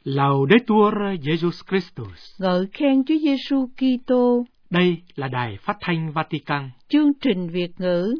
Laudetur Jesus Christus. Ngợi khen Chúa Giêsu Kitô. Đây là Đài Phát thanh Vatican. Chương trình Việt ngữ.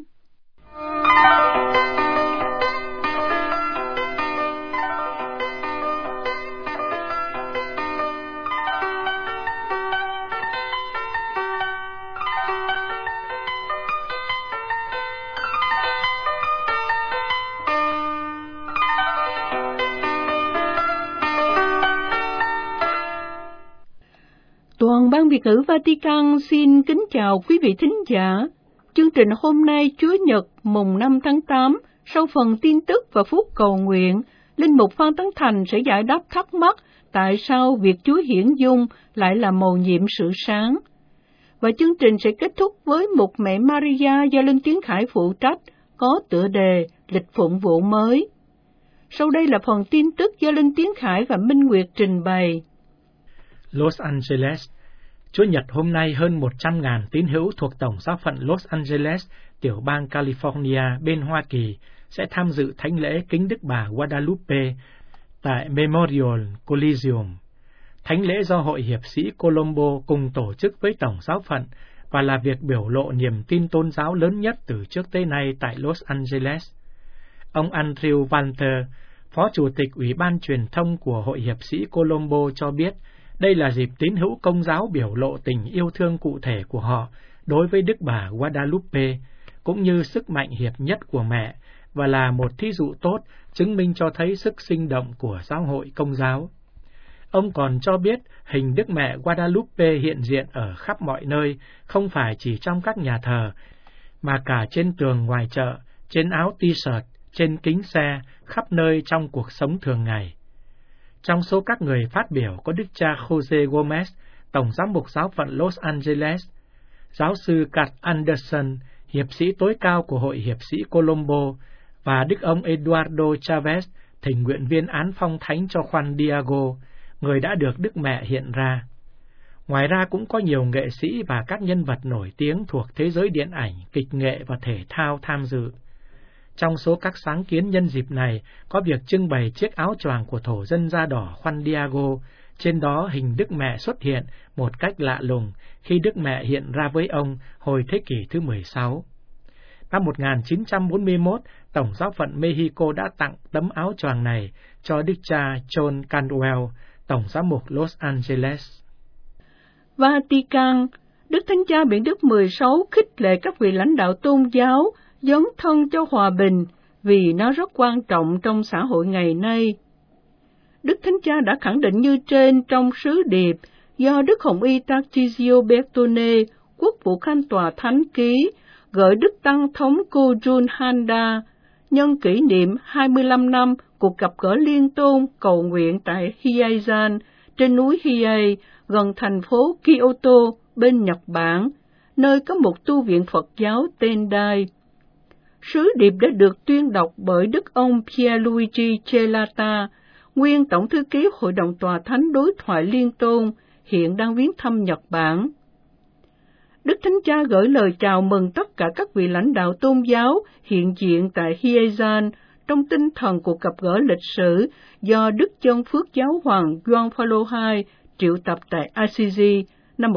Toàn ban Việt ngữ Vatican xin kính chào quý vị thính giả. Chương trình hôm nay Chúa Nhật mùng 5 tháng 8, sau phần tin tức và phút cầu nguyện, Linh mục Phan Tấn Thành sẽ giải đáp thắc mắc tại sao việc Chúa hiển dung lại là mầu nhiệm sự sáng. Và chương trình sẽ kết thúc với Mục Mẹ Maria do Linh Tiến Khải phụ trách, có tựa đề Lịch phụng vụ mới. Sau đây là phần tin tức do Linh Tiến Khải và Minh Nguyệt trình bày. Los Angeles. Chủ nhật hôm nay hơn 100.000 tín hữu thuộc Tổng giáo phận Los Angeles, tiểu bang California bên Hoa Kỳ sẽ tham dự thánh lễ kính Đức Bà Guadalupe tại Memorial Coliseum. Thánh lễ do Hội Hiệp sĩ Colombo cùng tổ chức với Tổng giáo phận và là việc biểu lộ niềm tin tôn giáo lớn nhất từ trước tới nay tại Los Angeles. Ông Andrew Walter, Phó Chủ tịch Ủy ban Truyền thông của Hội Hiệp sĩ Colombo cho biết, đây là dịp tín hữu Công giáo biểu lộ tình yêu thương cụ thể của họ đối với Đức Bà Guadalupe, cũng như sức mạnh hiệp nhất của mẹ, và là một thí dụ tốt chứng minh cho thấy sức sinh động của giáo hội Công giáo. Ông còn cho biết hình Đức Mẹ Guadalupe hiện diện ở khắp mọi nơi, không phải chỉ trong các nhà thờ, mà cả trên tường ngoài chợ, trên áo t-shirt, trên kính xe, khắp nơi trong cuộc sống thường ngày. Trong số các người phát biểu có Đức cha Jose Gomez, Tổng giám mục giáo phận Los Angeles, giáo sư Kat Anderson, hiệp sĩ tối cao của Hội Hiệp sĩ Colombo, và Đức ông Eduardo Chavez, thỉnh nguyện viên án phong thánh cho Juan Diego, người đã được Đức Mẹ hiện ra. Ngoài ra cũng có nhiều nghệ sĩ và các nhân vật nổi tiếng thuộc thế giới điện ảnh, kịch nghệ và thể thao tham dự. Trong số các sáng kiến nhân dịp này có việc trưng bày chiếc áo choàng của thổ dân da đỏ Juan Diego, trên đó hình Đức Mẹ xuất hiện một cách lạ lùng khi Đức Mẹ hiện ra với ông hồi thế kỷ thứ 16. Năm 1941, Tổng giáo phận Mexico đã tặng tấm áo choàng này cho Đức cha John Caldwell, Tổng giám mục Los Angeles. Vatican. Đức Thánh Cha Biển Đức 16 khích lệ các vị lãnh đạo tôn giáo dấn thân cho hòa bình vì nó rất quan trọng trong xã hội ngày nay. Đức Thánh Cha đã khẳng định như trên trong sứ điệp do Đức Hồng Y Tarcisio Bertone, Quốc vụ Khanh Tòa Thánh ký, gửi Đức Tăng thống cô Jun Handa nhân kỷ niệm 25 năm cuộc gặp gỡ liên tôn cầu nguyện tại Hiyazan trên núi Hiei gần thành phố Kyoto bên Nhật Bản, nơi có một tu viện Phật giáo Tendai. Sứ điệp đã được tuyên đọc bởi Đức ông Pierluigi Celata, nguyên Tổng thư ký Hội đồng Tòa Thánh Đối thoại Liên tôn, hiện đang viếng thăm Nhật Bản. Đức Thánh Cha gửi lời chào mừng tất cả các vị lãnh đạo tôn giáo hiện diện tại Hiyazan trong tinh thần cuộc gặp gỡ lịch sử do Đức Chân Phước Giáo hoàng Gioan Phaolô II triệu tập tại Assisi năm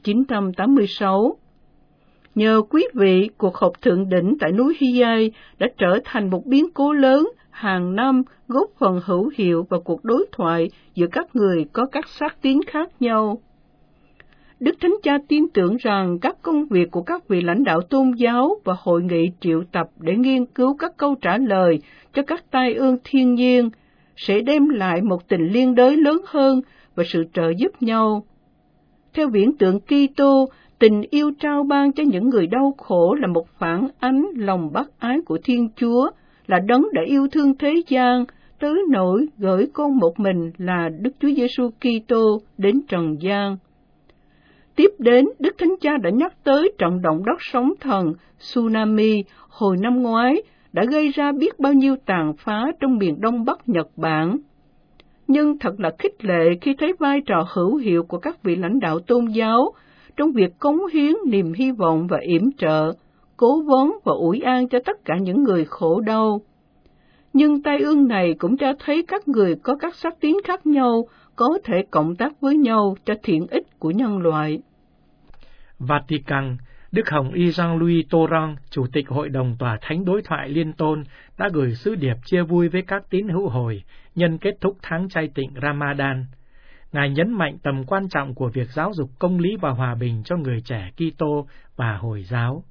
1986. Nhờ quý vị, cuộc họp thượng đỉnh tại núi Hiei đã trở thành một biến cố lớn hàng năm góp phần hữu hiệu vào cuộc đối thoại giữa các người có các sắc tín khác nhau. Đức Thánh Cha tin tưởng rằng các công việc của các vị lãnh đạo tôn giáo và hội nghị triệu tập để nghiên cứu các câu trả lời cho các tai ương thiên nhiên sẽ đem lại một tình liên đới lớn hơn và sự trợ giúp nhau. Theo viễn tượng Kitô, tình yêu trao ban cho những người đau khổ là một phản ánh lòng bác ái của Thiên Chúa, là đấng đã yêu thương thế gian, tới nỗi gửi con một mình là Đức Chúa Giêsu Kitô đến trần gian. Tiếp đến, Đức Thánh Cha đã nhắc tới trận động đất sóng thần tsunami hồi năm ngoái đã gây ra biết bao nhiêu tàn phá trong miền Đông Bắc Nhật Bản. Nhưng thật là khích lệ khi thấy vai trò hữu hiệu của các vị lãnh đạo tôn giáo trong việc cống hiến niềm hy vọng và yểm trợ, cố vấn và ủi an cho tất cả những người khổ đau. Nhưng tai ương này cũng cho thấy các người có các sắc tín khác nhau có thể cộng tác với nhau cho thiện ích của nhân loại. Vatican, Đức Hồng Y Jean-Louis Torrent, Chủ tịch Hội đồng Tòa Thánh Đối thoại Liên Tôn, đã gửi sứ điệp chia vui với các tín hữu Hồi nhân kết thúc tháng chay tịnh Ramadan. Ngài nhấn mạnh tầm quan trọng của việc giáo dục công lý và hòa bình cho người trẻ Kitô và Hồi giáo.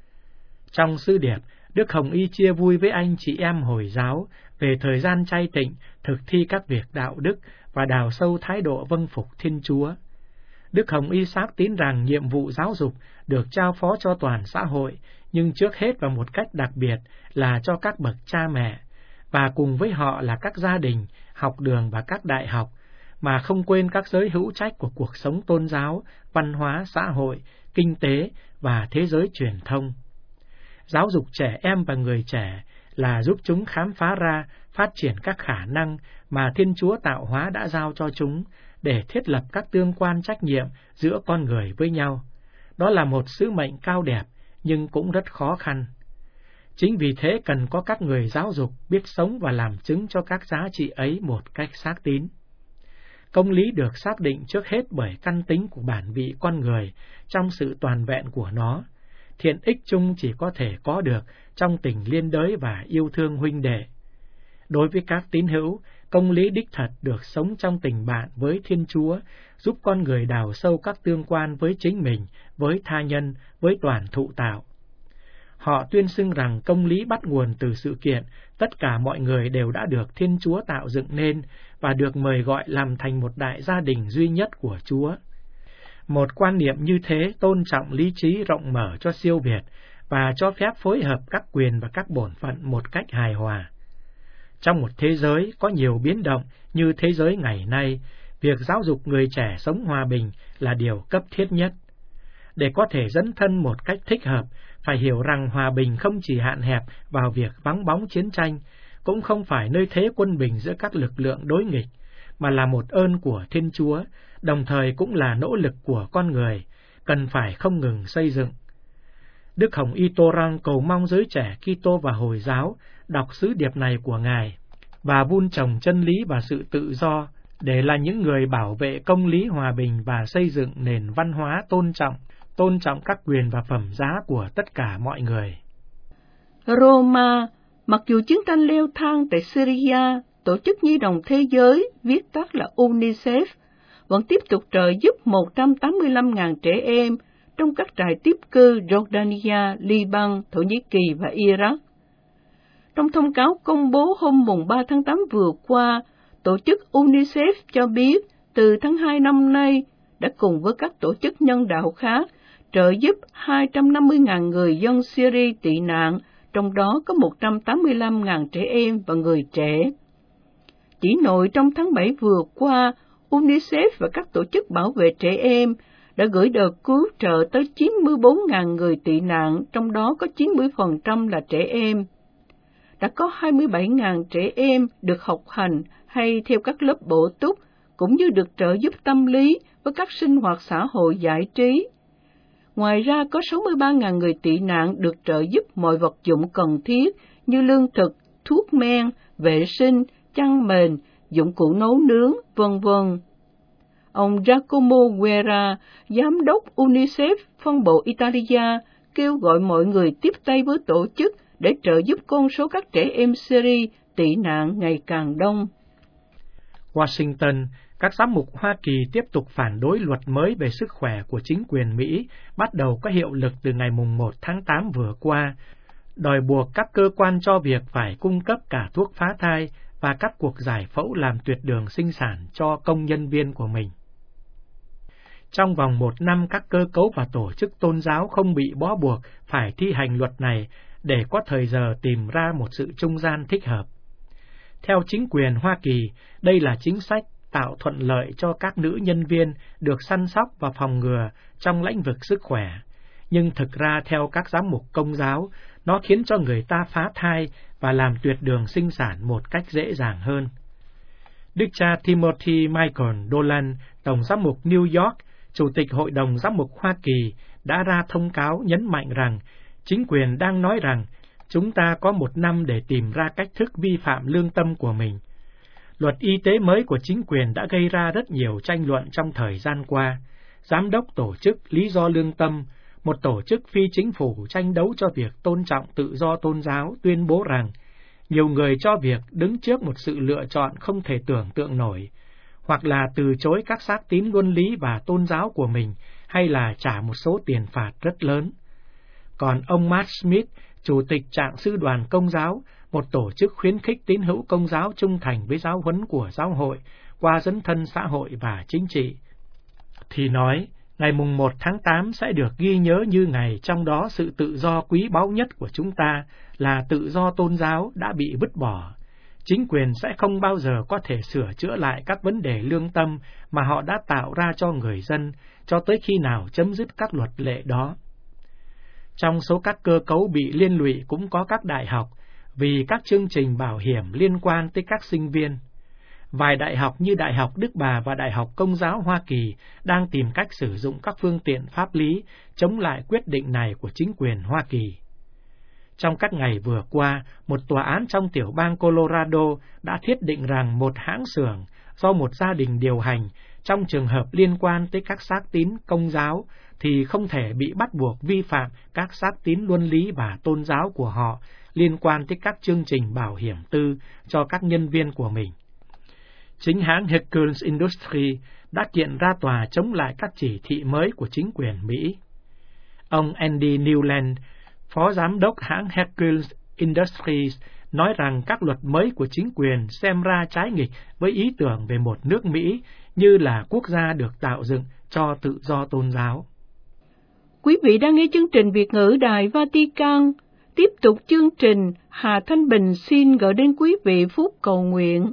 Trong sứ điệp, Đức Hồng Y chia vui với anh chị em Hồi giáo về thời gian chay tịnh, thực thi các việc đạo đức và đào sâu thái độ vâng phục Thiên Chúa. Đức Hồng Y xác tín rằng nhiệm vụ giáo dục được trao phó cho toàn xã hội, nhưng trước hết và một cách đặc biệt là cho các bậc cha mẹ, và cùng với họ là các gia đình, học đường và các đại học, mà không quên các giới hữu trách của cuộc sống tôn giáo, văn hóa, xã hội, kinh tế và thế giới truyền thông. Giáo dục trẻ em và người trẻ là giúp chúng khám phá ra, phát triển các khả năng mà Thiên Chúa tạo hóa đã giao cho chúng, để thiết lập các tương quan trách nhiệm giữa con người với nhau. Đó là một sứ mệnh cao đẹp, nhưng cũng rất khó khăn. Chính vì thế cần có các người giáo dục biết sống và làm chứng cho các giá trị ấy một cách xác tín. Công lý được xác định trước hết bởi căn tính của bản vị con người trong sự toàn vẹn của nó. Thiện ích chung chỉ có thể có được trong tình liên đới và yêu thương huynh đệ. Đối với các tín hữu, công lý đích thật được sống trong tình bạn với Thiên Chúa, giúp con người đào sâu các tương quan với chính mình, với tha nhân, với toàn thụ tạo. Họ tuyên xưng rằng công lý bắt nguồn từ sự kiện, tất cả mọi người đều đã được Thiên Chúa tạo dựng nên và được mời gọi làm thành một đại gia đình duy nhất của Chúa. Một quan niệm như thế tôn trọng lý trí rộng mở cho siêu việt và cho phép phối hợp các quyền và các bổn phận một cách hài hòa. Trong một thế giới có nhiều biến động như thế giới ngày nay, việc giáo dục người trẻ sống hòa bình là điều cấp thiết nhất. Để có thể dấn thân một cách thích hợp, phải hiểu rằng hòa bình không chỉ hạn hẹp vào việc vắng bóng chiến tranh, cũng không phải nơi thế quân bình giữa các lực lượng đối nghịch, mà là một ơn của Thiên Chúa, đồng thời cũng là nỗ lực của con người, cần phải không ngừng xây dựng. Đức Hồng Y Torrent cầu mong giới trẻ Kitô và Hồi giáo đọc sứ điệp này của Ngài và vun trồng chân lý và sự tự do để là những người bảo vệ công lý, hòa bình và xây dựng nền văn hóa tôn trọng các quyền và phẩm giá của tất cả mọi người. Roma, mặc dù chiến tranh leo thang tại Syria, Tổ chức Nhi đồng Thế giới, viết tắt là UNICEF, vẫn tiếp tục trợ giúp 185.000 trẻ em trong các trại tiếp cư Jordania, Liban, Thổ Nhĩ Kỳ và Iraq. Trong thông cáo công bố hôm 3 tháng 8 vừa qua, tổ chức UNICEF cho biết từ tháng 2 năm nay đã cùng với các tổ chức nhân đạo khác trợ giúp 250.000 người dân Syria tị nạn, trong đó có 185.000 trẻ em và người trẻ. Chỉ nội trong tháng 7 vừa qua, UNICEF và các tổ chức bảo vệ trẻ em đã gửi đợt cứu trợ tới 94.000 người tị nạn, trong đó có 90% là trẻ em. Đã có 27.000 trẻ em được học hành hay theo các lớp bổ túc, cũng như được trợ giúp tâm lý với các sinh hoạt xã hội giải trí. Ngoài ra, có 63.000 người tị nạn được trợ giúp mọi vật dụng cần thiết như lương thực, thuốc men, vệ sinh, chăn mền, dụng cụ nấu nướng, v.v. Ông Giacomo Guerra, giám đốc UNICEF phân bộ Italia, kêu gọi mọi người tiếp tay với tổ chức để trợ giúp con số các trẻ em Syria tị nạn ngày càng đông. Washington, các giám mục Hoa Kỳ tiếp tục phản đối luật mới về sức khỏe của chính quyền Mỹ, bắt đầu có hiệu lực từ ngày 1 tháng 8 vừa qua, đòi buộc các cơ quan cho việc phải cung cấp cả thuốc phá thai và các cuộc giải phẫu làm tuyệt đường sinh sản cho công nhân viên của mình. Trong vòng 1 năm, các cơ cấu và tổ chức tôn giáo không bị bó buộc phải thi hành luật này để có thời giờ tìm ra một sự trung gian thích hợp. Theo chính quyền Hoa Kỳ, đây là chính sách tạo thuận lợi cho các nữ nhân viên được săn sóc và phòng ngừa trong lĩnh vực sức khỏe. Nhưng thực ra theo các giám mục Công giáo, nó khiến cho người ta phá thai và làm tuyệt đường sinh sản một cách dễ dàng hơn. Đức cha Timothy Michael Dolan, Tổng giám mục New York, Chủ tịch Hội đồng Giám mục Hoa Kỳ, đã ra thông cáo nhấn mạnh rằng chính quyền đang nói rằng Chúng ta có 1 năm để tìm ra cách thức vi phạm lương tâm của mình. Luật y tế mới của chính quyền đã gây ra rất nhiều tranh luận trong thời gian qua. Giám đốc tổ chức Lý do lương tâm, một tổ chức phi chính phủ tranh đấu cho việc tôn trọng tự do tôn giáo, tuyên bố rằng nhiều người cho việc đứng trước một sự lựa chọn không thể tưởng tượng nổi, hoặc là từ chối các xác tín luân lý và tôn giáo của mình, hay là trả một số tiền phạt rất lớn. Còn ông Matt Smith, Chủ tịch Trạng sư đoàn Công giáo, một tổ chức khuyến khích tín hữu Công giáo trung thành với giáo huấn của giáo hội qua dấn thân xã hội và chính trị, thì nói, ngày mùng 1 tháng 8 sẽ được ghi nhớ như ngày trong đó sự tự do quý báu nhất của chúng ta là tự do tôn giáo đã bị vứt bỏ. Chính quyền sẽ không bao giờ có thể sửa chữa lại các vấn đề lương tâm mà họ đã tạo ra cho người dân cho tới khi nào chấm dứt các luật lệ đó. Trong số các cơ cấu bị liên lụy cũng có các đại học, vì các chương trình bảo hiểm liên quan tới các sinh viên. Vài đại học như Đại học Đức Bà và Đại học Công giáo Hoa Kỳ đang tìm cách sử dụng các phương tiện pháp lý chống lại quyết định này của chính quyền Hoa Kỳ. Trong các ngày vừa qua, một tòa án trong tiểu bang Colorado đã thiết định rằng một hãng xưởng do một gia đình điều hành trong trường hợp liên quan tới các xác tín Công giáo thì không thể bị bắt buộc vi phạm các xác tín luân lý và tôn giáo của họ liên quan tới các chương trình bảo hiểm tư cho các nhân viên của mình. Chính hãng Hercules Industries đã kiện ra tòa chống lại các chỉ thị mới của chính quyền Mỹ. Ông Andy Newland, phó giám đốc hãng Hercules Industries, nói rằng các luật mới của chính quyền xem ra trái nghịch với ý tưởng về một nước Mỹ như là quốc gia được tạo dựng cho tự do tôn giáo. Quý vị đang nghe chương trình Việt ngữ Đài Vatican. Tiếp tục chương trình, Hà Thanh Bình xin gửi đến quý vị phút cầu nguyện.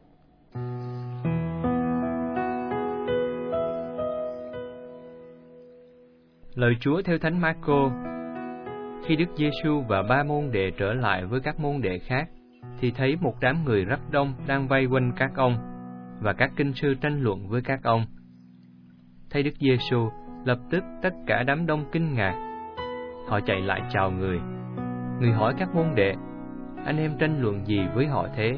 Lời Chúa theo Thánh Marco. Khi Đức Giêsu và 3 môn đệ trở lại với các môn đệ khác, thì thấy một đám người rất đông đang vây quanh các ông, và các kinh sư tranh luận với các ông. Thấy Đức Giêsu, lập tức tất cả đám đông kinh ngạc. Họ chạy lại chào người. Người hỏi các môn đệ, anh em tranh luận gì với họ thế?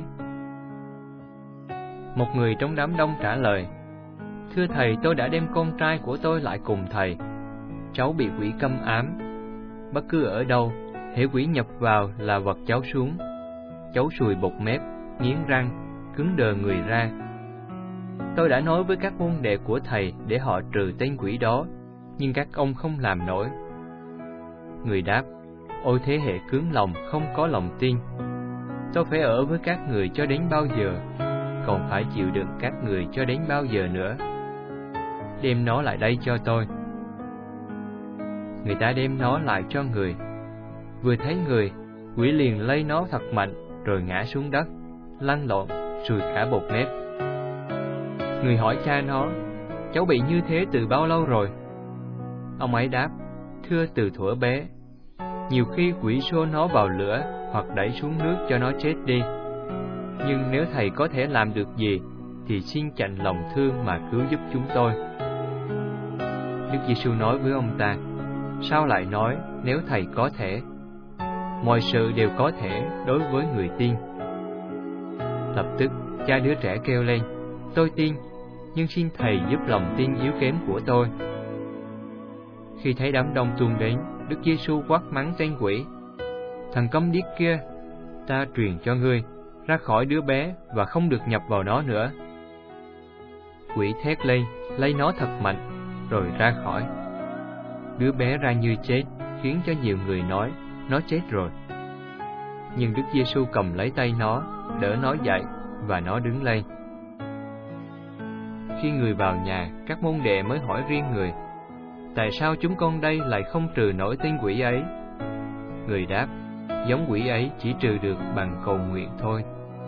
Một người trong đám đông trả lời, thưa thầy, tôi đã đem con trai của tôi lại cùng thầy. Cháu bị quỷ câm ám. Bất cứ ở đâu, hễ quỷ nhập vào là vật cháu xuống. Cháu sùi bọt mép, nghiến răng, cứng đờ người ra. Tôi đã nói với các môn đệ của thầy để họ trừ tên quỷ đó, nhưng các ông không làm nổi. Người đáp, ôi thế hệ cứng lòng, không có lòng tin. Tôi phải ở với các người cho đến bao giờ, còn phải chịu đựng các người cho đến bao giờ nữa? Đem nó lại đây cho tôi. Người ta đem nó lại cho người. Vừa thấy người, quỷ liền lấy nó thật mạnh, rồi ngã xuống đất, lăn lộn, sùi cả bọt mép. Người hỏi cha nó, cháu bị như thế từ bao lâu rồi? Ông ấy đáp, thưa từ thuở bé. Nhiều khi quỷ xô nó vào lửa hoặc đẩy xuống nước cho nó chết đi. Nhưng nếu thầy có thể làm được gì, thì xin chạnh lòng thương mà cứu giúp chúng tôi. Đức Giêsu nói với ông ta, sao lại nói nếu thầy có thể? Mọi sự đều có thể đối với người tin. Lập tức cha đứa trẻ kêu lên, tôi tin, nhưng xin thầy giúp lòng tin yếu kém của tôi. Khi thấy đám đông tuôn đến, Đức Giêsu quát mắng tên quỷ, thằng câm điếc kia, ta truyền cho ngươi ra khỏi đứa bé và không được nhập vào nó nữa. Quỷ thét lên, lấy nó thật mạnh, rồi ra khỏi. Đứa bé ra như chết, khiến cho nhiều người nói nó chết rồi. Nhưng Đức Giêsu cầm lấy tay nó, đỡ nó dậy, và nó đứng lên. Khi người vào nhà, các môn đệ mới hỏi riêng người, tại sao chúng con đây lại không trừ nổi tên quỷ ấy? Người đáp, giống quỷ ấy chỉ trừ được bằng cầu nguyện thôi.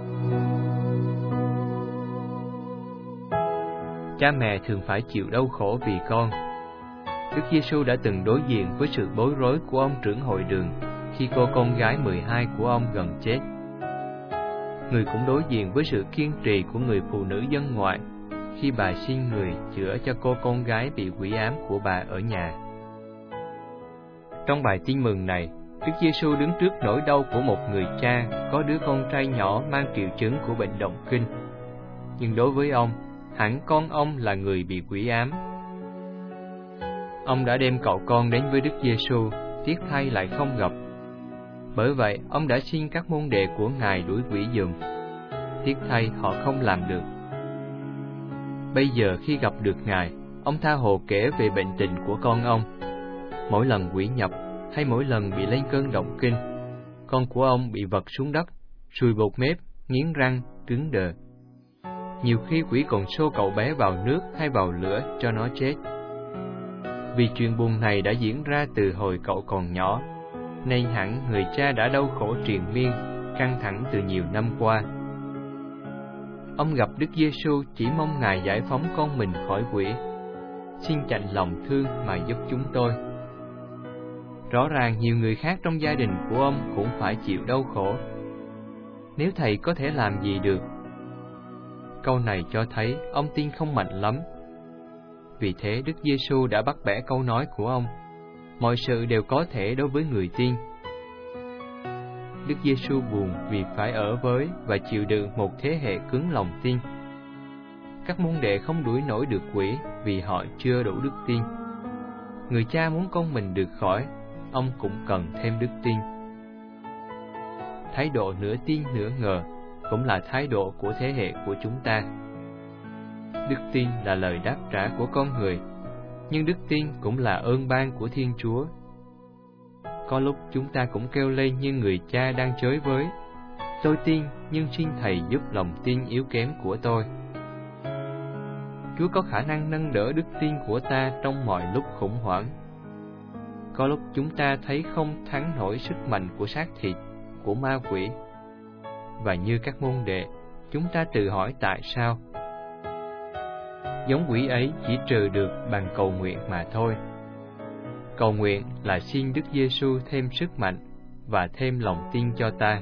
Cha mẹ thường phải chịu đau khổ vì con. Đức Giêsu đã từng đối diện với sự bối rối của ông trưởng hội đường khi cô con gái 12 của ông gần chết. Người cũng đối diện với sự kiên trì của người phụ nữ dân ngoại khi bà xin người chữa cho cô con gái bị quỷ ám của bà ở nhà. Trong bài tin mừng này, Đức Giêsu đứng trước nỗi đau của một người cha có đứa con trai nhỏ mang triệu chứng của bệnh động kinh. Nhưng đối với ông, hẳn con ông là người bị quỷ ám. Ông đã đem cậu con đến với Đức Giêsu, tiếc thay lại không gặp. Bởi vậy, ông đã xin các môn đệ của Ngài đuổi quỷ giùm. Tiếc thay họ không làm được. Bây giờ khi gặp được Ngài, ông tha hồ kể về bệnh tình của con ông. Mỗi lần quỷ nhập hay mỗi lần bị lên cơn động kinh, con của ông bị vật xuống đất, sùi bọt mép, nghiến răng, cứng đờ. Nhiều khi quỷ còn xô cậu bé vào nước hay vào lửa cho nó chết. Vì chuyện buồn này đã diễn ra từ hồi cậu còn nhỏ, nên hẳn người cha đã đau khổ triền miên, căng thẳng từ nhiều năm qua. Ông gặp Đức Giêsu chỉ mong Ngài giải phóng con mình khỏi quỷ. Xin chạnh lòng thương mà giúp chúng tôi. Rõ ràng nhiều người khác trong gia đình của ông cũng phải chịu đau khổ. Nếu Thầy có thể làm gì được? Câu này cho thấy ông tin không mạnh lắm. Vì thế Đức Giêsu đã bắt bẻ câu nói của ông. Mọi sự đều có thể đối với người tin. Đức Giêsu buồn vì phải ở với và chịu đựng một thế hệ cứng lòng tin. Các môn đệ không đuổi nổi được quỷ vì họ chưa đủ đức tin. Người cha muốn con mình được khỏi, ông cũng cần thêm đức tin. Thái độ nửa tin nửa ngờ cũng là thái độ của thế hệ của chúng ta. Đức tin là lời đáp trả của con người, nhưng đức tin cũng là ơn ban của Thiên Chúa. Có lúc chúng ta cũng kêu lên như người cha đang chới với: tôi tin, nhưng xin Thầy giúp lòng tin yếu kém của tôi. Chúa có khả năng nâng đỡ đức tin của ta trong mọi lúc khủng hoảng. Có lúc chúng ta thấy không thắng nổi sức mạnh của xác thịt, của ma quỷ. Và như các môn đệ, chúng ta tự hỏi tại sao. Giống quỷ ấy chỉ trừ được bằng cầu nguyện mà thôi. Cầu nguyện là xin Đức Giêsu thêm sức mạnh và thêm lòng tin cho ta.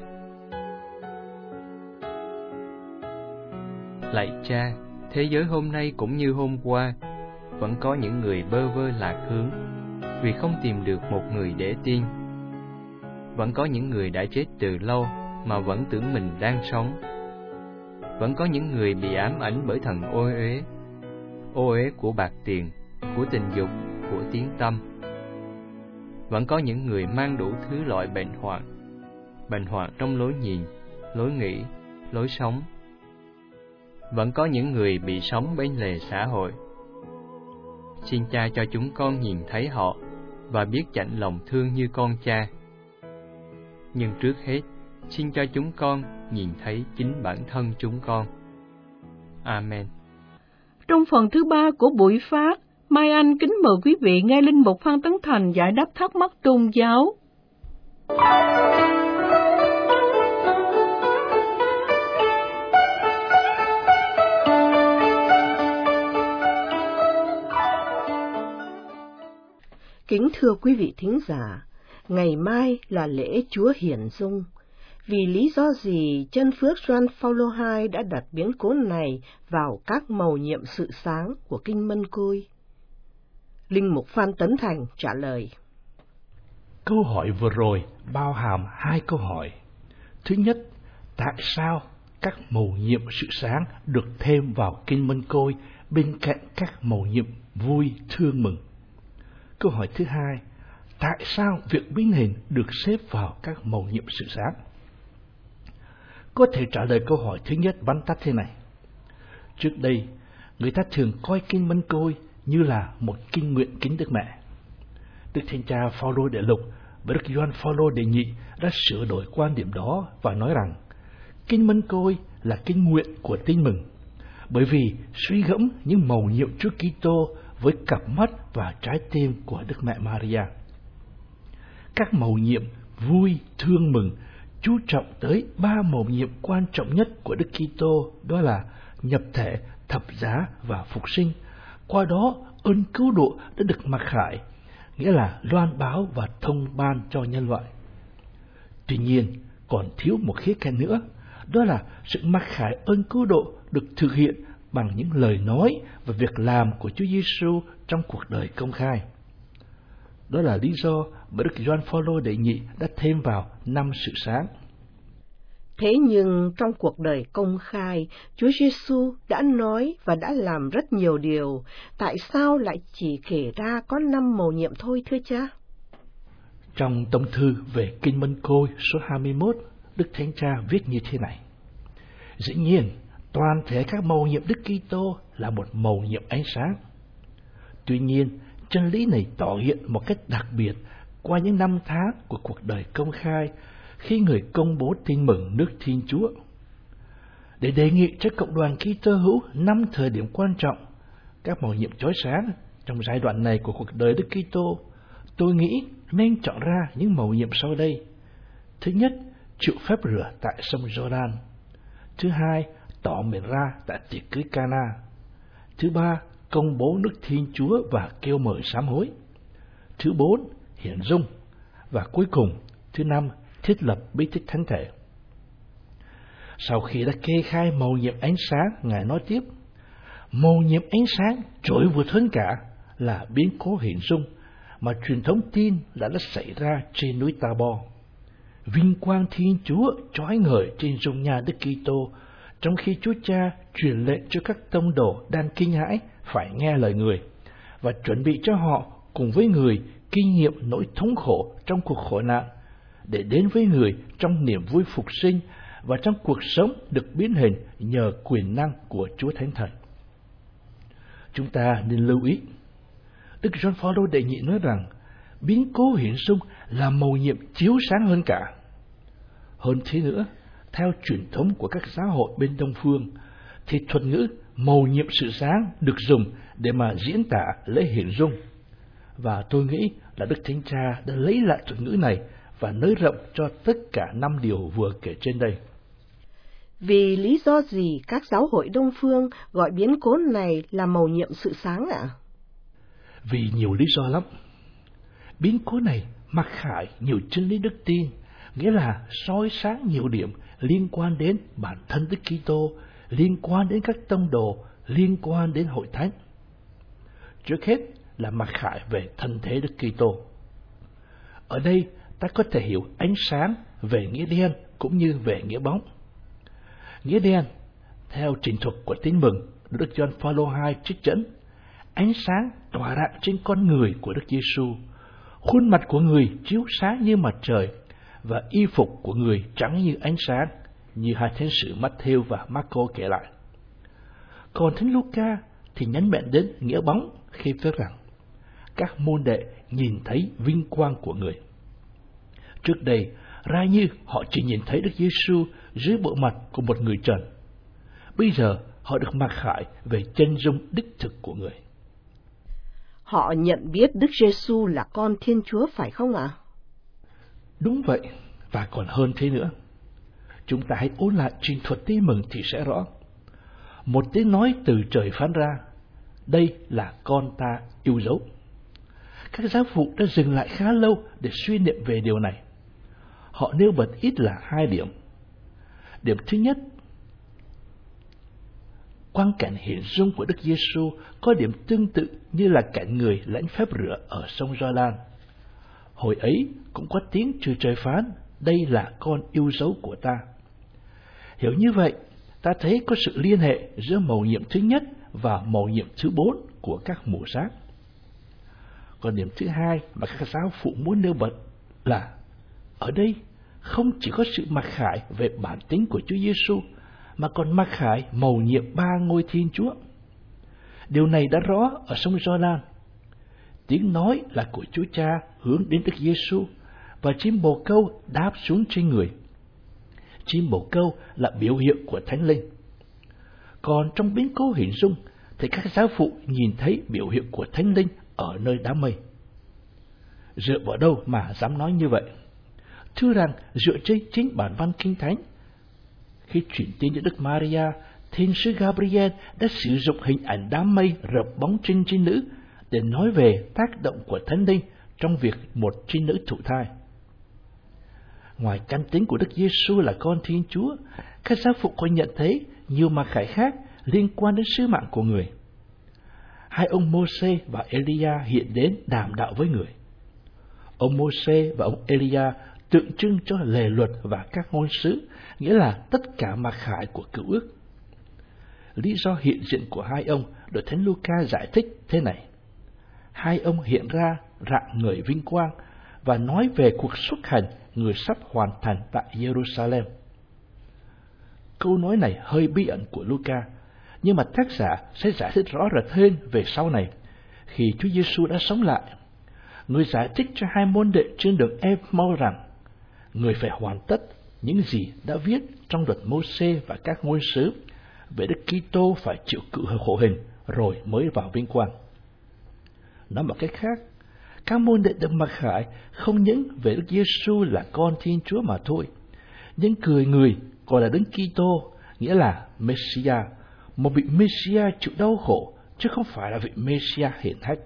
Lạy Cha, thế giới hôm nay cũng như hôm qua, vẫn có những người bơ vơ lạc hướng vì không tìm được một người để tin. Vẫn có những người đã chết từ lâu mà vẫn tưởng mình đang sống. Vẫn có những người bị ám ảnh bởi thần ô uế của bạc tiền, của tình dục, của tiếng tăm. Vẫn có những người mang đủ thứ loại bệnh hoạn trong lối nhìn, lối nghĩ, lối sống. Vẫn có những người bị sống bên lề xã hội. Xin Cha cho chúng con nhìn thấy họ và biết chạnh lòng thương như con Cha. Nhưng trước hết, xin cho chúng con nhìn thấy chính bản thân chúng con. Amen. Trong phần thứ 3 của buổi phát, Mai Anh kính mời quý vị nghe Linh mục Phan Tấn Thành giải đáp thắc mắc tôn giáo. Kính thưa quý vị thính giả, ngày mai là lễ Chúa Hiển Dung. Vì lý do gì Chân Phước Gioan Phaolô II đã đặt biến cố này vào các mầu nhiệm sự sáng của Kinh Mân Côi? Linh mục Phan Tấn Thành trả lời. Câu hỏi vừa rồi bao hàm hai câu hỏi. Thứ nhất, tại sao các mầu nhiệm sự sáng được thêm vào Kinh Mân Côi bên cạnh các mầu nhiệm vui thương mừng? Câu hỏi thứ hai, tại sao việc biến hình được xếp vào các mầu nhiệm sự sáng? Có thể trả lời câu hỏi thứ nhất vắn tắt thế này. Trước đây, người ta thường coi Kinh Mân Côi như là một kinh nguyện kính Đức Mẹ. Đức Thánh Cha Phaolô Đệ Lục và Đức Gioan Phaolô Đệ Nhị đã sửa đổi quan điểm đó và nói rằng Kinh Mân Côi là kinh nguyện của Tin Mừng, bởi vì suy gẫm những mầu nhiệm Chúa Kitô với cặp mắt và trái tim của Đức Mẹ Maria. Các mầu nhiệm vui, thương, mừng chú trọng tới ba mầu nhiệm quan trọng nhất của Đức Kitô, đó là nhập thể, thập giá và phục sinh. Qua đó, ơn cứu độ đã được mặc khải, nghĩa là loan báo và thông ban cho nhân loại. Tuy nhiên, còn thiếu một khía cạnh nữa, đó là sự mặc khải ơn cứu độ được thực hiện bằng những lời nói và việc làm của Chúa Giêsu trong cuộc đời công khai. Đó là lý do mà Đức Gioan Phaolô đệ nhị đã thêm vào 5 sự sáng. Thế nhưng trong cuộc đời công khai, Chúa Giêsu đã nói và đã làm rất nhiều điều, tại sao lại chỉ kể ra có 5 mầu nhiệm thôi thưa cha? Trong tông thư về Kinh Mân Côi số 21, Đức Thánh Cha viết như thế này: Dĩ nhiên, toàn thể các mầu nhiệm Đức Kitô là một mầu nhiệm ánh sáng. Tuy nhiên, chân lý này tỏ hiện một cách đặc biệt qua những năm tháng của cuộc đời công khai, khi người công bố tin mừng nước Thiên Chúa. Để đề nghị cho cộng đoàn Kitô hữu 5 thời điểm quan trọng, các mầu nhiệm chói sáng trong giai đoạn này của cuộc đời Đức Kitô, tôi nghĩ nên chọn ra những mầu nhiệm sau đây. Thứ nhất, chịu phép rửa tại sông Giođan. Thứ hai, tỏ miệng ra tại tiệc cưới Cana. Thứ ba, công bố nước Thiên Chúa và kêu mời sám hối. Thứ bốn, hiển dung. Và cuối cùng, thứ năm, thiết lập bí tích thánh thể. Sau khi đã kê khai mầu nhiệm ánh sáng, Ngài nói tiếp: mầu nhiệm ánh sáng trội vượt hơn cả là biến cố hiển dung mà truyền thống tin đã xảy ra trên núi Tabor. Vinh quang Thiên Chúa chói ngời trên dung nhan Đức Kitô, trong khi Chúa Cha truyền lệnh cho các tông đồ đang kinh hãi phải nghe lời Người và chuẩn bị cho họ cùng với Người kinh nghiệm nỗi thống khổ trong cuộc khổ nạn, để đến với Người trong niềm vui phục sinh và trong cuộc sống được biến hình nhờ quyền năng của Chúa Thánh Thần. Chúng ta nên lưu ý, Đức Gioan Phaolô đệ nhị nói rằng biến cố hiển dung là mầu nhiệm chiếu sáng hơn cả. Hơn thế nữa, theo truyền thống của các giáo hội bên Đông Phương, thì thuật ngữ mầu nhiệm sự sáng được dùng để mà diễn tả lễ hiển dung. Và tôi nghĩ là Đức Thánh Cha đã lấy lại thuật ngữ này và nới rộng cho tất cả 5 điều vừa kể trên đây. Vì lý do gì các giáo hội Đông Phương gọi biến cố này là mầu nhiệm sự sáng ạ? Vì nhiều lý do lắm. Biến cố này mặc khải nhiều chân lý đức tin, nghĩa là soi sáng nhiều điểm liên quan đến bản thân Đức Kitô, liên quan đến các tông đồ, liên quan đến hội thánh. Trước hết là mặc khải về thân thế Đức Kitô. Ở đây ta có thể hiểu ánh sáng về nghĩa đen cũng như về nghĩa bóng. Nghĩa đen, theo trình thuật của Tin mừng Đức Gioan Phaolô II trích dẫn, ánh sáng tỏa rạng trên con người của Đức Giêsu, khuôn mặt của người chiếu sáng như mặt trời và y phục của người trắng như ánh sáng, như hai thánh sử Matthew và Marco kể lại. Còn Thánh Luca thì nhấn mạnh đến nghĩa bóng khi viết rằng các môn đệ nhìn thấy vinh quang của người. Trước đây, ra như họ chỉ nhìn thấy Đức Giêsu dưới bộ mặt của một người trần. Bây giờ họ được mặc khải về chân dung đích thực của người. Họ nhận biết Đức Giêsu là con Thiên Chúa phải không ạ? Đúng vậy, và còn hơn thế nữa. Chúng ta hãy ôn lại trình thuật Tin mừng thì sẽ rõ. Một tiếng nói từ trời phán ra: đây là con ta yêu dấu. Các giáo phụ đã dừng lại khá lâu để suy niệm về điều này. Họ nêu bật ít là 2 điểm. Điểm thứ nhất, quang cảnh hiển dung của Đức Giêsu có điểm tương tự như là cảnh người lãnh phép rửa ở sông Giođan. Hồi ấy cũng có tiếng từ trời phán: đây là con yêu dấu của ta. Hiểu như vậy, ta thấy có sự liên hệ giữa mầu nhiệm thứ nhất và mầu nhiệm thứ 4 của các mùa sáng. Còn điểm thứ hai mà các giáo phụ muốn nêu bật là ở đây không chỉ có sự mặc khải về bản tính của Chúa Giêsu, mà còn mặc khải mầu nhiệm 3 ngôi Thiên Chúa. Điều này đã rõ ở sông Giođan. Tiếng nói là của Chúa Cha hướng đến Đức Giêsu, và chim bồ câu đáp xuống trên người. Chim bồ câu là biểu hiện của Thánh Linh. Còn trong biến cố hiển dung thì các giáo phụ nhìn thấy biểu hiện của Thánh Linh ở nơi đám mây. Dựa vào đâu mà dám nói như vậy? Thưa rằng dựa trên chính bản văn Kinh Thánh. Khi chuyển tin cho Đức Maria, thiên sứ Gabriel đã sử dụng hình ảnh đám mây rợp bóng trên trinh nữ để nói về tác động của Thánh Linh trong việc một trinh nữ thụ thai. Ngoài căn tính của Đức Giêsu là con Thiên Chúa, các giáo phụ còn nhận thấy nhiều mặc khải khác liên quan đến sứ mạng của người. 2 ông Mô-sê và Elia hiện đến đàm đạo với người. Ông Mô-sê và ông Elia tượng trưng cho lề luật và các ngôn sứ, nghĩa là tất cả mặc khải của Cựu Ước. Lý do hiện diện của hai ông được Thánh Luca giải thích thế này. Hai ông hiện ra rạng ngời vinh quang và nói về cuộc xuất hành người sắp hoàn thành tại Jerusalem. Câu nói này hơi bí ẩn của Luca, nhưng mà tác giả sẽ giải thích rõ rệt hơn về sau này, khi Chúa Giêsu đã sống lại. Người giải thích cho hai môn đệ trên đường Em-mau rằng, người phải hoàn tất những gì đã viết trong luật Mô-sê và các ngôn sứ, về Đức Kitô phải chịu cự khổ hình rồi mới vào vinh quang. Nói một cách khác, các môn đệ được mặc khải không những về Đức Giêsu là con Thiên Chúa mà thôi, nhưng người gọi là Đấng Kitô, nghĩa là Messiah, một vị Messiah chịu đau khổ, chứ không phải là vị Messiah hiển hách.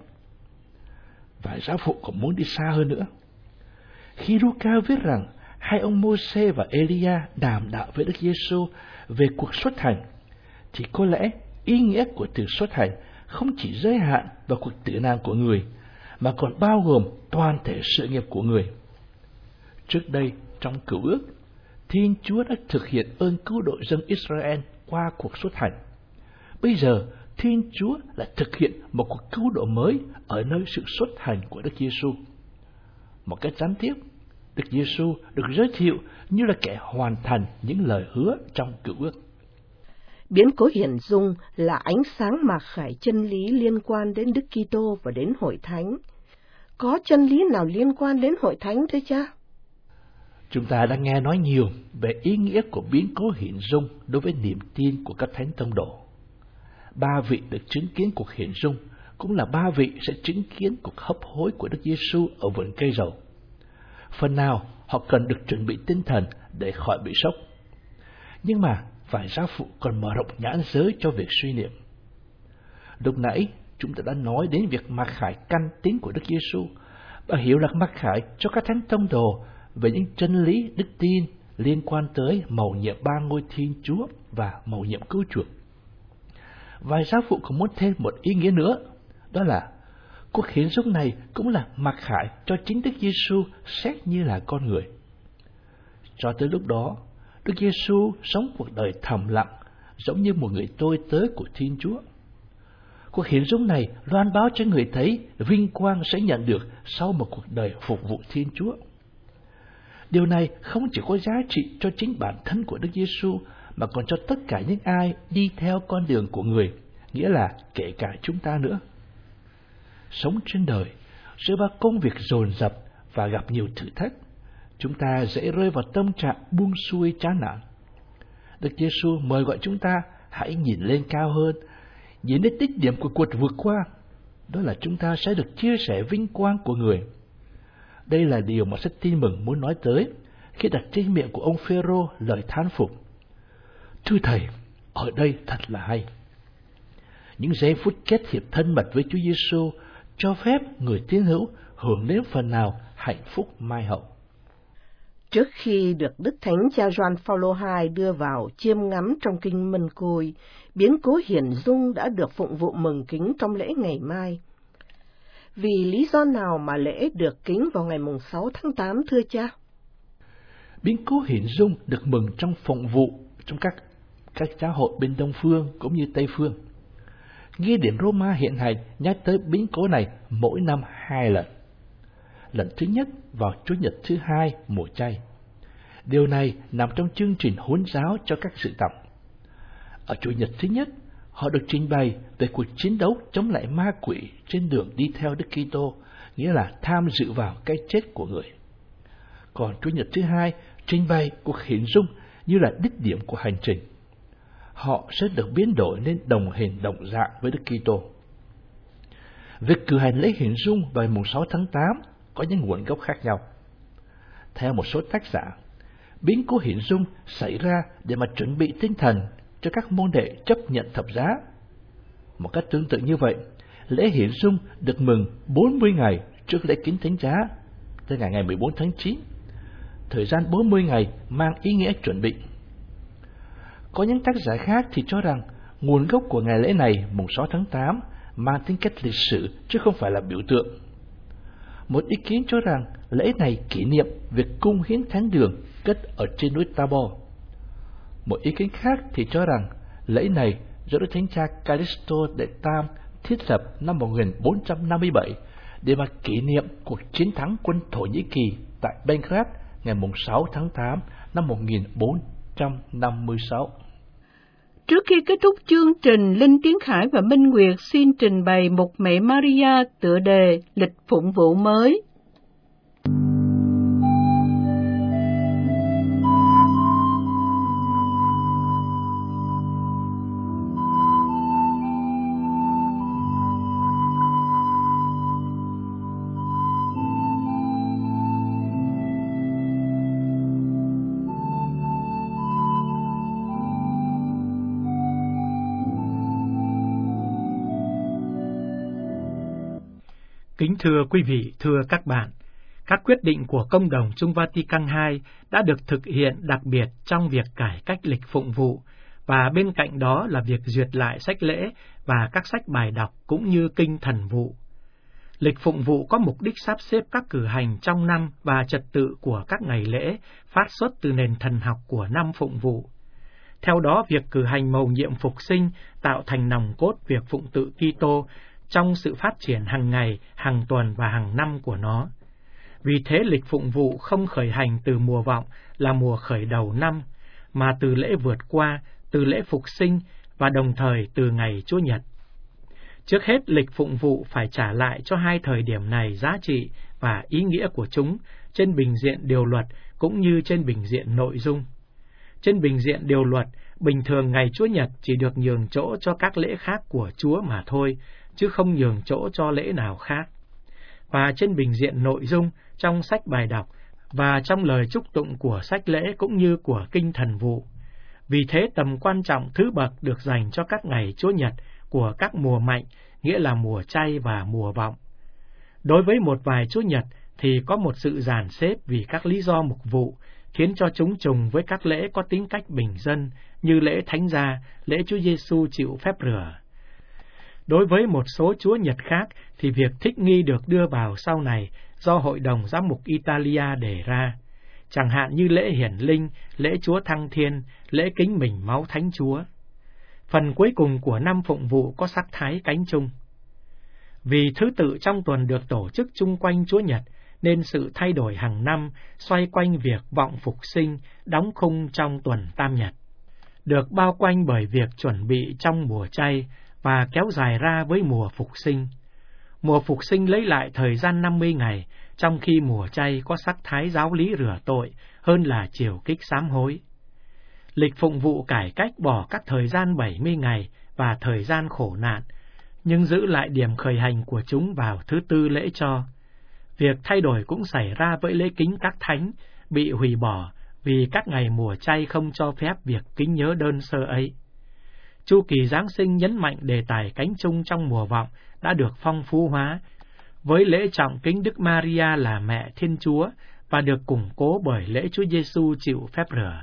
Và giáo phụ còn muốn đi xa hơn nữa. Khi Luca viết rằng hai ông Mô-sê và Elia đàm đạo với Đức Giêsu về cuộc xuất hành, thì có lẽ ý nghĩa của từ xuất hành không chỉ giới hạn vào cuộc tử nạn của người, mà còn bao gồm toàn thể sự nghiệp của người. Trước đây, trong Cựu Ước, Thiên Chúa đã thực hiện ơn cứu độ dân Israel qua cuộc xuất hành. Bây giờ, Thiên Chúa lại thực hiện một cuộc cứu độ mới ở nơi sự xuất hành của Đức Giêsu. Một cách gián tiếp, Đức Giêsu được giới thiệu như là kẻ hoàn thành những lời hứa trong Cựu Ước. Biến cố hiển dung là ánh sáng mặc khải chân lý liên quan đến Đức Kitô và đến Hội Thánh. Có chân lý nào liên quan đến Hội Thánh thưa cha? Chúng ta đã nghe nói nhiều về ý nghĩa của biến cố hiển dung đối với niềm tin của các thánh tông đồ. 3 vị được chứng kiến cuộc hiển dung cũng là 3 vị sẽ chứng kiến cuộc hấp hối của Đức Giêsu ở vườn cây dầu. Phần nào họ cần được chuẩn bị tinh thần để khỏi bị sốc. Nhưng mà vài giáo phụ còn mở rộng nhãn giới cho việc suy niệm. Lúc nãy chúng ta đã nói đến việc mặc khải căn tính của Đức Giêsu và hiểu là mặc khải cho các thánh tông đồ về những chân lý đức tin liên quan tới mầu nhiệm 3 ngôi Thiên Chúa và mầu nhiệm cứu chuộc. Vài giáo phụ còn muốn thêm một ý nghĩa nữa, đó là cuộc hiển dung này cũng là mặc khải cho chính Đức Giêsu xét như là con người. Cho tới lúc đó, Đức Giêsu sống cuộc đời thầm lặng, giống như một người tôi tớ của Thiên Chúa. Cuộc hiển dung này loan báo cho người thấy vinh quang sẽ nhận được sau một cuộc đời phục vụ Thiên Chúa. Điều này không chỉ có giá trị cho chính bản thân của Đức Giêsu, mà còn cho tất cả những ai đi theo con đường của người, nghĩa là kể cả chúng ta nữa. Sống trên đời, giữa bao công việc dồn dập và gặp nhiều thử thách, chúng ta dễ rơi vào tâm trạng buông xuôi chán nản. Đức Giêsu mời gọi chúng ta hãy nhìn lên cao hơn, nhìn đến đích điểm của cuộc vượt qua, đó là chúng ta sẽ được chia sẻ vinh quang của người. Đây là điều mà sách Tin Mừng muốn nói tới khi đặt trên miệng của ông Phêrô lời thán phục. Thưa Thầy, ở đây thật là hay. Những giây phút kết hiệp thân mật với Chúa Giêsu cho phép người tín hữu hưởng đến phần nào hạnh phúc mai hậu. Trước khi được Đức Thánh Cha Gioan Phaolô II đưa vào chiêm ngắm trong kinh Mân Côi, biến cố hiển dung đã được phụng vụ mừng kính trong lễ ngày mai. Vì lý do nào mà lễ được kính vào ngày 6 tháng 8 thưa cha? Biến cố hiển dung được mừng trong phụng vụ trong các giáo hội bên Đông Phương cũng như Tây Phương. Nghi điển Roma hiện hành nhắc tới biến cố này mỗi năm 2 lần. Lần thứ nhất vào Chủ nhật thứ 2 mùa chay. Điều này nằm trong chương trình huấn giáo cho các sự tập. Ở Chủ nhật thứ nhất, họ được trình bày về cuộc chiến đấu chống lại ma quỷ trên đường đi theo Đức Kitô, nghĩa là tham dự vào cái chết của người. Còn Chủ nhật thứ 2 trình bày cuộc hiển dung như là đích điểm của hành trình. Họ sẽ được biến đổi nên đồng hình đồng dạng với Đức Kitô. Việc cử hành lễ hiển dung vào mùng 6 tháng 8 có những nguồn gốc khác nhau. Theo một số tác giả, biến cố hiển dung xảy ra để mà chuẩn bị tinh thần cho các môn đệ chấp nhận thập giá. Một cách tương tự như vậy, lễ hiển dung được mừng 40 ngày trước lễ kính thánh giá, tới ngày 14 tháng 9. Thời gian 40 ngày mang ý nghĩa chuẩn bị. Có những tác giả khác thì cho rằng nguồn gốc của ngày lễ này, mùng 6 tháng 8, mang tính cách lịch sử chứ không phải là biểu tượng. Một ý kiến cho rằng lễ này kỷ niệm việc cung hiến thánh đường cất ở trên núi Tabor. Một ý kiến khác thì cho rằng lễ này do Đức Thánh Cha Callisto Đệ Tam thiết lập năm 1457 để mà kỷ niệm cuộc chiến thắng quân Thổ Nhĩ Kỳ tại Belgrade ngày 6 tháng 8 năm 1456. Trước khi kết thúc chương trình, Linh Tiến Khải và Minh Nguyệt xin trình bày một Mẹ Maria tựa đề Lịch phụng vụ mới. Kính thưa quý vị, thưa các bạn, các quyết định của Công đồng Chung Vatican II đã được thực hiện đặc biệt trong việc cải cách lịch phụng vụ, và bên cạnh đó là việc duyệt lại sách lễ và các sách bài đọc cũng như kinh thần vụ. Lịch phụng vụ có mục đích sắp xếp các cử hành trong năm và trật tự của các ngày lễ phát xuất từ nền thần học của năm phụng vụ. Theo đó, việc cử hành mầu nhiệm phục sinh tạo thành nòng cốt việc phụng tự Kitô trong sự phát triển hàng ngày, hàng tuần và hàng năm của nó. Vì thế, lịch phụng vụ không khởi hành từ mùa vọng là mùa khởi đầu năm, mà từ lễ vượt qua, từ lễ phục sinh và đồng thời từ ngày Chúa Nhật. Trước hết, lịch phụng vụ phải trả lại cho hai thời điểm này giá trị và ý nghĩa của chúng trên bình diện điều luật cũng như trên bình diện nội dung. Trên bình diện điều luật, bình thường ngày Chúa Nhật chỉ được nhường chỗ cho các lễ khác của Chúa mà thôi, chứ không nhường chỗ cho lễ nào khác. Và trên bình diện nội dung, trong sách bài đọc và trong lời chúc tụng của sách lễ cũng như của kinh thần vụ. Vì thế, tầm quan trọng thứ bậc được dành cho các ngày Chúa Nhật của các mùa mạnh, nghĩa là mùa chay và mùa vọng. Đối với một vài Chúa Nhật thì có một sự dàn xếp vì các lý do mục vụ, khiến cho chúng trùng với các lễ có tính cách bình dân như lễ Thánh Gia, lễ Chúa Giêsu chịu phép rửa. Đối với một số Chúa Nhật khác thì việc thích nghi được đưa vào sau này do Hội đồng Giám mục Italia đề ra, chẳng hạn như lễ hiển linh, lễ Chúa Thăng Thiên, lễ kính mình máu Thánh Chúa. Phần cuối cùng của năm phụng vụ có sắc thái cánh chung. Vì thứ tự trong tuần được tổ chức chung quanh Chúa Nhật, nên sự thay đổi hàng năm xoay quanh việc vọng phục sinh đóng khung trong tuần Tam Nhật, được bao quanh bởi việc chuẩn bị trong mùa chay và kéo dài ra với mùa phục sinh. Mùa phục sinh lấy lại thời gian 50 ngày, trong khi mùa chay có sắc thái giáo lý rửa tội hơn là chiều kích sám hối. Lịch phụng vụ cải cách bỏ các thời gian 70 ngày và thời gian khổ nạn, nhưng giữ lại điểm khởi hành của chúng vào thứ tư lễ cho. Việc thay đổi cũng xảy ra với lễ kính các thánh, bị hủy bỏ vì các ngày mùa chay không cho phép việc kính nhớ đơn sơ ấy. Chu kỳ Giáng sinh nhấn mạnh đề tài cánh chung trong mùa vọng đã được phong phú hóa, với lễ trọng kính Đức Maria là Mẹ Thiên Chúa và được củng cố bởi lễ Chúa Giêsu chịu phép rửa.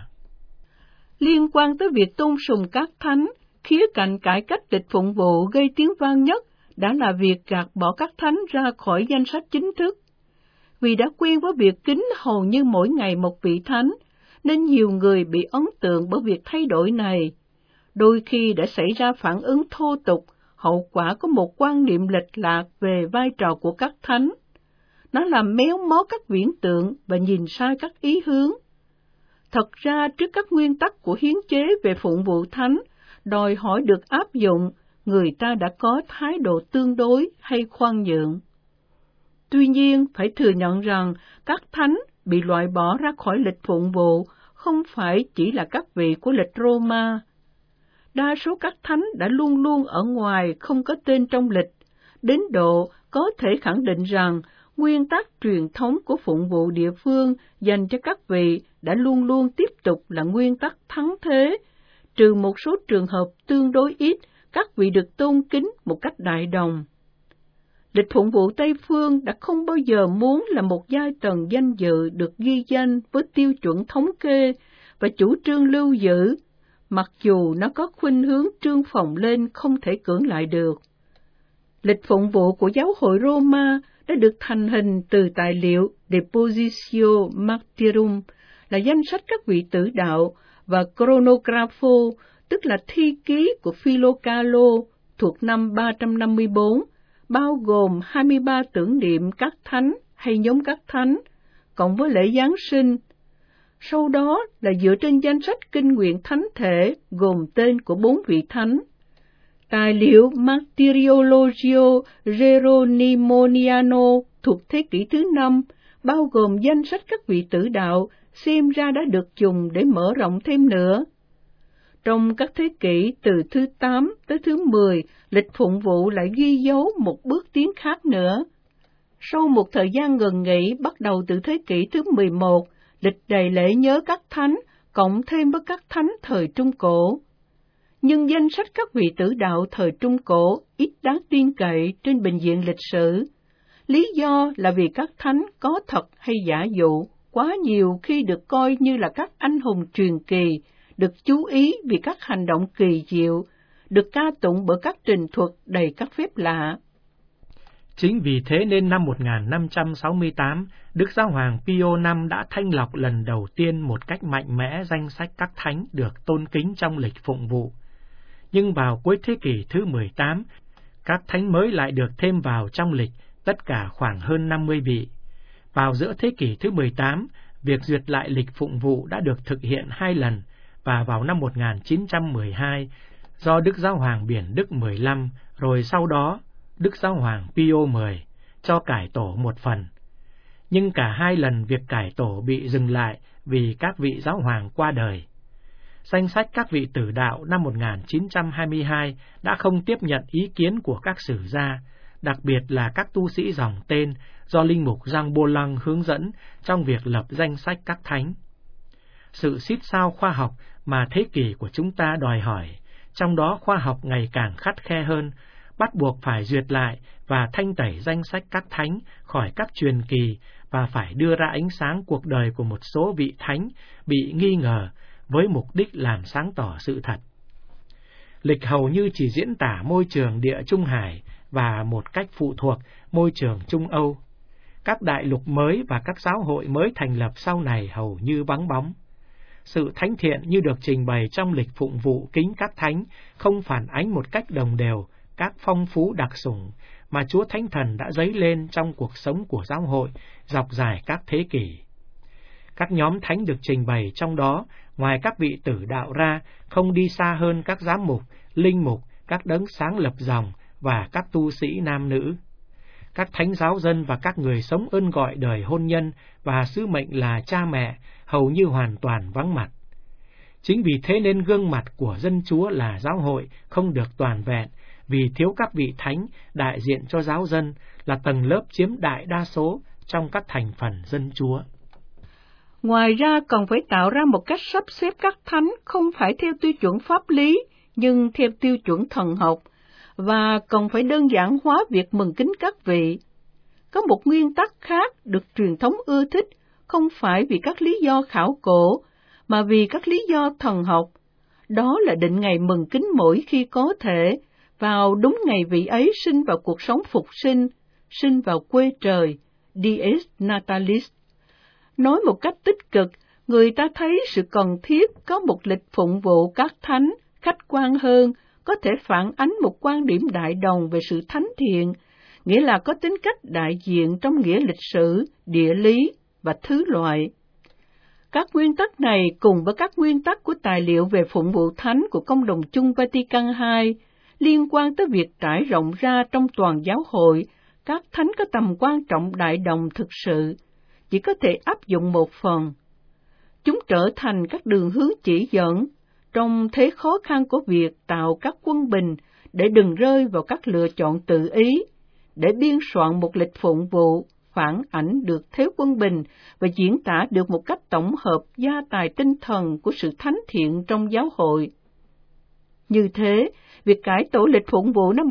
Liên quan tới việc tôn sùng các thánh, khía cạnh cải cách lịch phụng vụ gây tiếng vang nhất đã là việc gạt bỏ các thánh ra khỏi danh sách chính thức. Vì đã quen với việc kính hầu như mỗi ngày một vị thánh, nên nhiều người bị ấn tượng bởi việc thay đổi này. Đôi khi đã xảy ra phản ứng thô tục, hậu quả có một quan niệm lệch lạc về vai trò của các thánh. Nó làm méo mó các viễn tượng và nhìn sai các ý hướng. Thật ra, trước các nguyên tắc của hiến chế về phụng vụ thánh, đòi hỏi được áp dụng, người ta đã có thái độ tương đối hay khoan nhượng. Tuy nhiên, phải thừa nhận rằng các thánh bị loại bỏ ra khỏi lịch phụng vụ không phải chỉ là các vị của lịch Roma. Đa số các thánh đã luôn luôn ở ngoài, không có tên trong lịch, đến độ có thể khẳng định rằng nguyên tắc truyền thống của phụng vụ địa phương dành cho các vị đã luôn luôn tiếp tục là nguyên tắc thắng thế, trừ một số trường hợp tương đối ít, các vị được tôn kính một cách đại đồng. Lịch phụng vụ Tây Phương đã không bao giờ muốn là một giai tầng danh dự được ghi danh với tiêu chuẩn thống kê và chủ trương lưu giữ, mặc dù nó có khuynh hướng trương phồng lên không thể cưỡng lại được. Lịch phụng vụ của giáo hội Roma đã được thành hình từ tài liệu Depositio Martyrum, là danh sách các vị tử đạo, và Chronographo, tức là thi ký của Philocalo, thuộc năm 354, bao gồm 23 tưởng niệm các thánh hay nhóm các thánh, cộng với lễ Giáng sinh. Sau đó là dựa trên danh sách kinh nguyện thánh thể gồm tên của 4 vị thánh. Tài liệu Martyrologio Geronimoniano thuộc thế kỷ thứ 5, bao gồm danh sách các vị tử đạo, xem ra đã được dùng để mở rộng thêm nữa. Trong các thế kỷ từ thứ 8 tới thứ 10, lịch phụng vụ lại ghi dấu một bước tiến khác nữa. Sau một thời gian ngừng nghỉ bắt đầu từ thế kỷ thứ 11, lịch đầy lễ nhớ các thánh, cộng thêm với các thánh thời Trung Cổ. Nhưng danh sách các vị tử đạo thời Trung Cổ ít đáng tin cậy trên bình diện lịch sử. Lý do là vì các thánh có thật hay giả dụ quá nhiều khi được coi như là các anh hùng truyền kỳ, được chú ý vì các hành động kỳ diệu, được ca tụng bởi các trình thuật đầy các phép lạ. Chính vì thế nên năm 1568, Đức Giáo hoàng Pio V đã thanh lọc lần đầu tiên một cách mạnh mẽ danh sách các thánh được tôn kính trong lịch phụng vụ. Nhưng vào cuối thế kỷ thứ 18, các thánh mới lại được thêm vào trong lịch, tất cả khoảng hơn 50 vị. Vào giữa thế kỷ thứ 18, việc duyệt lại lịch phụng vụ đã được thực hiện 2 lần, và vào năm 1912, do Đức Giáo hoàng Biển Đức 15, rồi sau đó Đức Giáo hoàng Pio X cho cải tổ một phần. Nhưng cả 2 lần việc cải tổ bị dừng lại vì các vị giáo hoàng qua đời. Danh sách các vị tử đạo năm 1922 đã không tiếp nhận ý kiến của các sử gia, đặc biệt là các tu sĩ dòng tên do linh mục Jean Bolang hướng dẫn trong việc lập danh sách các thánh. Sự xít sao khoa học mà thế kỷ của chúng ta đòi hỏi, trong đó khoa học ngày càng khắt khe hơn, bắt buộc phải duyệt lại và thanh tẩy danh sách các thánh khỏi các truyền kỳ và phải đưa ra ánh sáng cuộc đời của một số vị thánh bị nghi ngờ với mục đích làm sáng tỏ sự thật. Lịch hầu như chỉ diễn tả môi trường Địa Trung Hải và một cách phụ thuộc môi trường Trung Âu. Các đại lục mới và các giáo hội mới thành lập sau này hầu như vắng bóng. Sự thánh thiện như được trình bày trong lịch phụng vụ kính các thánh không phản ánh một cách đồng đều các phong phú đặc sủng mà Chúa Thánh Thần đã dấy lên trong cuộc sống của giáo hội dọc dài các thế kỷ. Các nhóm thánh được trình bày trong đó, ngoài các vị tử đạo ra, không đi xa hơn các giám mục, linh mục, các đấng sáng lập dòng và các tu sĩ nam nữ. Các thánh giáo dân và các người sống ơn gọi đời hôn nhân và sứ mệnh là cha mẹ hầu như hoàn toàn vắng mặt. Chính vì thế nên gương mặt của dân Chúa là giáo hội không được toàn vẹn, vì thiếu các vị thánh đại diện cho giáo dân là tầng lớp chiếm đại đa số trong các thành phần dân Chúa. Ngoài ra còn phải tạo ra một cách sắp xếp các thánh không phải theo tiêu chuẩn pháp lý, nhưng theo tiêu chuẩn thần học, và còn phải đơn giản hóa việc mừng kính các vị. Có một nguyên tắc khác được truyền thống ưa thích, không phải vì các lý do khảo cổ, mà vì các lý do thần học. Đó là định ngày mừng kính mỗi khi có thể, vào đúng ngày vị ấy sinh vào cuộc sống phục sinh, sinh vào quê trời, dies natalis. Nói một cách tích cực, người ta thấy sự cần thiết có một lịch phụng vụ các thánh, khách quan hơn, có thể phản ánh một quan điểm đại đồng về sự thánh thiện, nghĩa là có tính cách đại diện trong nghĩa lịch sử, địa lý và thứ loại. Các nguyên tắc này cùng với các nguyên tắc của tài liệu về phụng vụ thánh của Công đồng chung Vatican II liên quan tới việc trải rộng ra trong toàn giáo hội, các thánh có tầm quan trọng đại đồng thực sự, chỉ có thể áp dụng một phần. Chúng trở thành các đường hướng chỉ dẫn trong thế khó khăn của việc tạo các quân bình để đừng rơi vào các lựa chọn tự ý, để biên soạn một lịch phụng vụ phản ảnh được thế quân bình và diễn tả được một cách tổng hợp gia tài tinh thần của sự thánh thiện trong giáo hội. Như thế, việc cải tổ lịch phụng vụ năm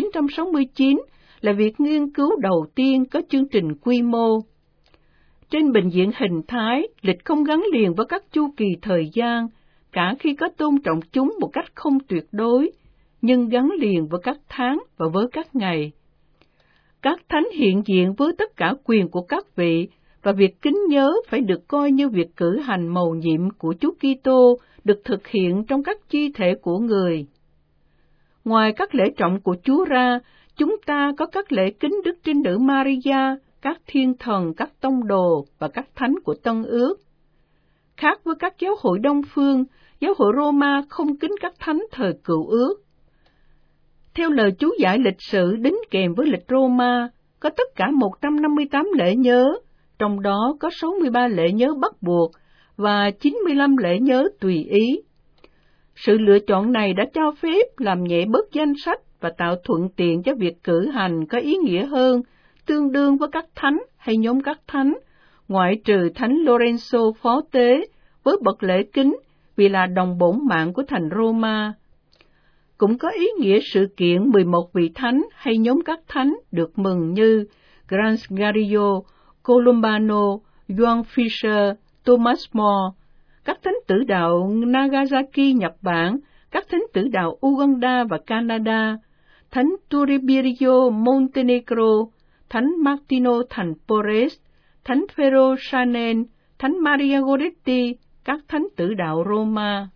1969 là việc nghiên cứu đầu tiên có chương trình quy mô. Trên bình diện hình thái, lịch không gắn liền với các chu kỳ thời gian, cả khi có tôn trọng chúng một cách không tuyệt đối, nhưng gắn liền với các tháng và với các ngày. Các thánh hiện diện với tất cả quyền của các vị, và việc kính nhớ phải được coi như việc cử hành mầu nhiệm của Chúa Kitô được thực hiện trong các chi thể của người. Ngoài các lễ trọng của Chúa ra, chúng ta có các lễ kính Đức Trinh Nữ Maria, các thiên thần, các tông đồ và các thánh của Tân Ước. Khác với các giáo hội Đông phương, giáo hội Roma không kính các thánh thời Cựu Ước. Theo lời chú giải lịch sử đính kèm với lịch Roma, có tất cả 158 lễ nhớ, trong đó có 63 lễ nhớ bắt buộc và 95 lễ nhớ tùy ý. Sự lựa chọn này đã cho phép làm nhẹ bớt danh sách và tạo thuận tiện cho việc cử hành có ý nghĩa hơn, tương đương với các thánh hay nhóm các thánh, ngoại trừ thánh Lorenzo phó tế với bậc lễ kính vì là đồng bổn mạng của thành Roma. Cũng có ý nghĩa sự kiện 11 vị thánh hay nhóm các thánh được mừng như Gran Gario, Columbano, Joan Fisher, Thomas More, các thánh tử đạo Nagasaki, Nhật Bản, các thánh tử đạo Uganda và Canada, thánh Turibirio, Montenegro, thánh Martino thành Porres, thánh Ferro Chanel, thánh Maria Goretti, các thánh tử đạo Roma.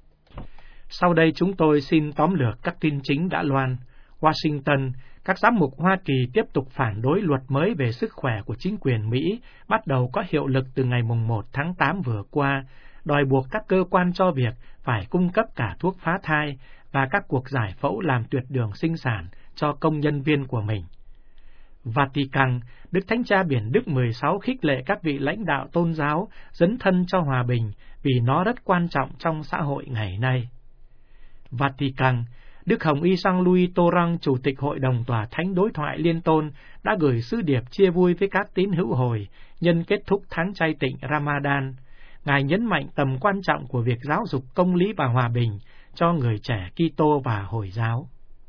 Sau đây chúng tôi xin tóm lược các tin chính đã loan. Washington, các giám mục Hoa Kỳ tiếp tục phản đối luật mới về sức khỏe của chính quyền Mỹ, bắt đầu có hiệu lực từ ngày 1 tháng 8 vừa qua, đòi buộc các cơ quan cho việc phải cung cấp cả thuốc phá thai và các cuộc giải phẫu làm tuyệt đường sinh sản cho công nhân viên của mình. Vatican, Đức Thánh Cha Biển Đức 16 khích lệ các vị lãnh đạo tôn giáo dấn thân cho hòa bình vì nó rất quan trọng trong xã hội ngày nay. Vatican, Đức Hồng Y Sang Louis Torrang, Chủ tịch Hội đồng Tòa Thánh Đối thoại Liên Tôn, đã gửi sứ điệp chia vui với các tín hữu hồi nhân kết thúc tháng chay tịnh Ramadan. Ngài nhấn mạnh tầm quan trọng của việc giáo dục công lý và hòa bình cho người trẻ Kitô và Hồi giáo.